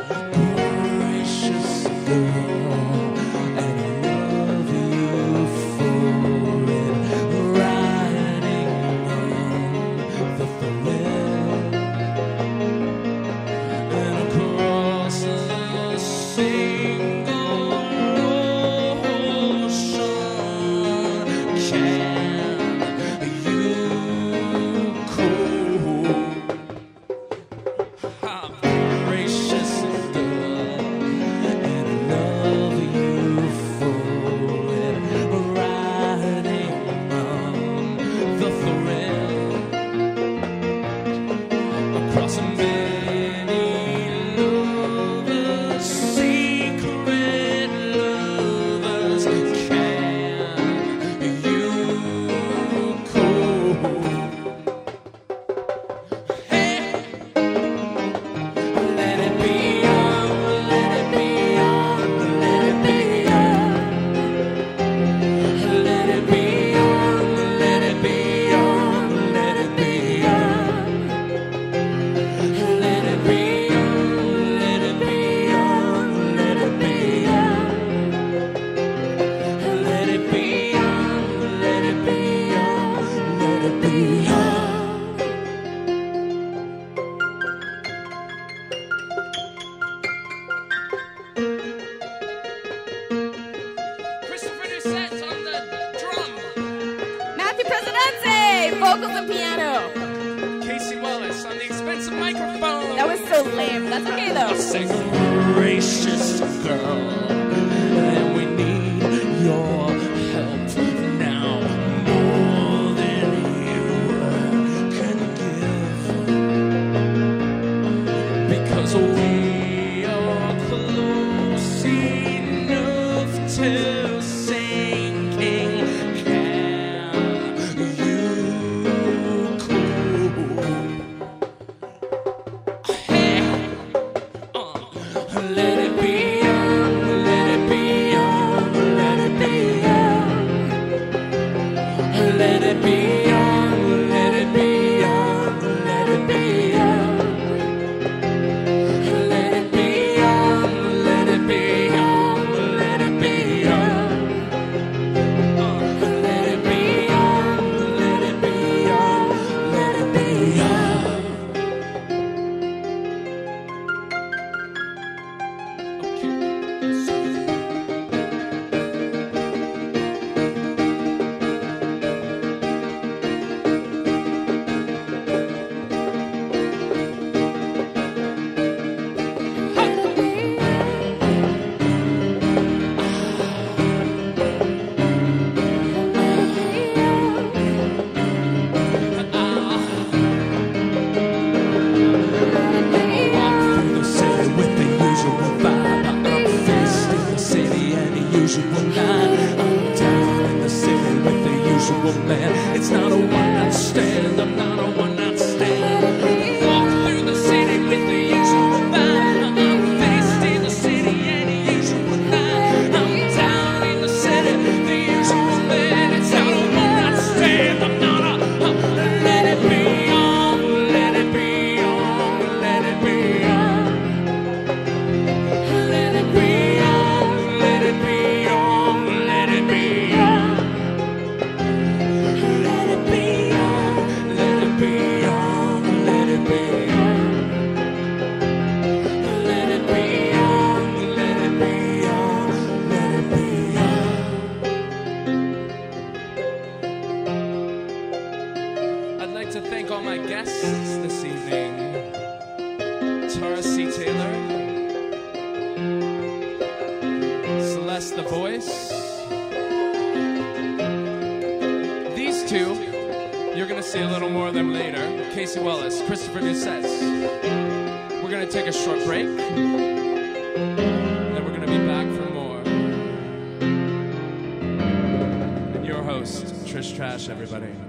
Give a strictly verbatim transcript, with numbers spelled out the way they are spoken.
gracious girl, and I love you for it. Riding on the thrill, and across a single ocean, can you cool? I'm gracious girl, and I love you for it. Riding on the thrill, across a many lovers, secret lovers, can you cool? Hey, let it be on, let it be on, let it be on. Let it be on, let it be on, let it be on. Let it be on, let it be on, let it be on. Let it be on, let it be on, let it be on. Christopher Doucette's on the drum. Matthew Presidente, vocals and piano. Casey Wallace on the expensive microphone. That was so lame. That's okay though. Say, gracious girl, and we need your help now more than you can give, because we are close enough to sinking. Can you cool? Hey, uh, let it be on, let it be on, let it be on. Let it be on, let it be on, let it be on. Let it be on, let it be on, let it be on. Uh, let it be on, let it be on, let it be on. Man, it's not a one-night stand. I'm not a one-night stand. Walk through the city with the usual vibe. I'm faced in the city and the usual night. I'm down in the city, the usual man. It's not a one-night stand. I'm not a. Uh, let it be on, let it be on, let it be on. Let it be on, let it be on, let it be on. Let it be on, let it be on, let it be on. Let it be on, let it be on, let it be on. I'd like to thank all my guests this evening. Tara C. Taylor, Celeste the Voice. These two, you're going to see a little more of them later. Casey Wallace, Christopher Doucette. We're going to take a short break, then we're going to be back for more. And your host, Trish Trash, everybody.